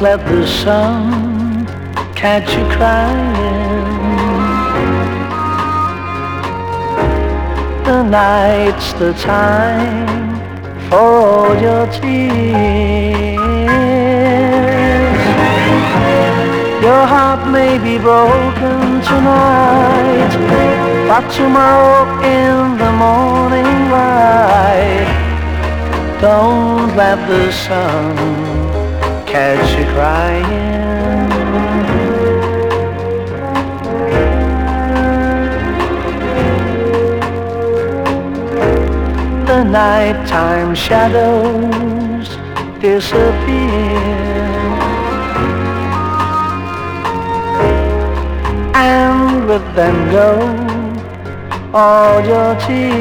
let the sun catch you crying. The night's the time for all your tears. Your heart may be broken tonight, but tomorrow in the morning light, don't let the sun catch you crying. The nighttime shadows disappear, and with them go all your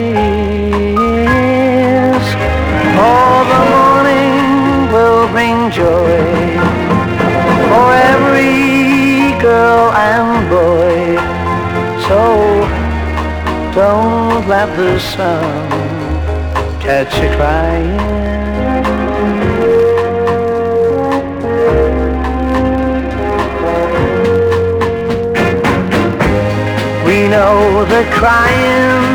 tears. For the morning will bring joy for every girl and boy. So don't let the sun catch you crying. We know that crying